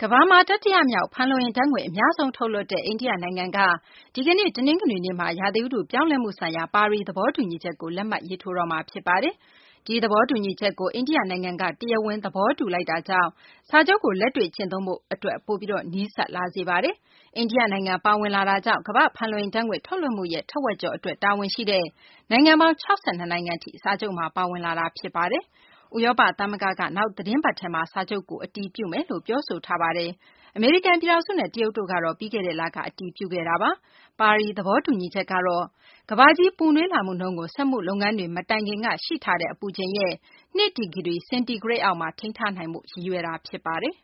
ကမ္ဘာမှာတတိယမြောက်ဖန်လုံအိမ်ဓာတ်ငွေ့အများဆုံးထုတ်လွှတ်တဲ့အိန္ဒိယနိုင်ငံကဒီကနေ့တနင်္ဂနွေနေ့မှာရာသီဥတုပြောင်းလဲမှုဆိုင်ရာပါရီသဘောတူညီချက်ကိုလက်မှတ်ရေးထိုးတော့မှာဖြစ်ပါတယ်။ဒီသဘောတူညီချက်ကိုအိန္ဒိယနိုင်ငံကတရားဝင်သဘောတူလိုက်တာကြောင့်စာချုပ်ကိုလက်တွေ့ကျင့်သုံးဖို့အတွက်ပိုပြီးနီးစပ်လာစေပါတယ်။အိန္ဒိယနိုင်ငံပါဝင်လာတာကြောင့်ကမ္ဘာ့ဖန်လုံအိမ်ဓာတ်ငွေ့ထုတ်လွှတ်မှုရဲ့ထက်ဝက်ကျော်အတွက်တာဝန်ရှိတဲ့နိုင်ငံပေါင်း62နိုင်ငံထိစာချုပ်မှာပါဝင်လာတာဖြစ်ပါတယ်။ဥရောပသမဂ္ဂကနောက်သီတင်းပတ်ထဲမှာစာချုပ်ကိုအတည်ပြုမယ်လို့ပြောဆိုထားပါတယ်။အမေရိကန်ပြည်ထောင်စုနဲ့တရုတ်တို့ကတော့ပြီးခဲ့တဲ့လကအတည်ပြုခဲ့တာပါ။ပါရီသဘောတူညီချက်ကတော့ကမ္ဘာကြီးပူနွေးလာမှုနှုန်းကိုစက်မှုလုပ်ငန်းတွေမတိုင်ခင်ကရှိထားတဲ့အပူချိန်ရဲ့2 ဒီဂရီစင်တီဂရိတ်အောက်မှာထိန်းထားနိုင်ဖို့ရည်ရွယ်တာဖြစ်ပါတယ်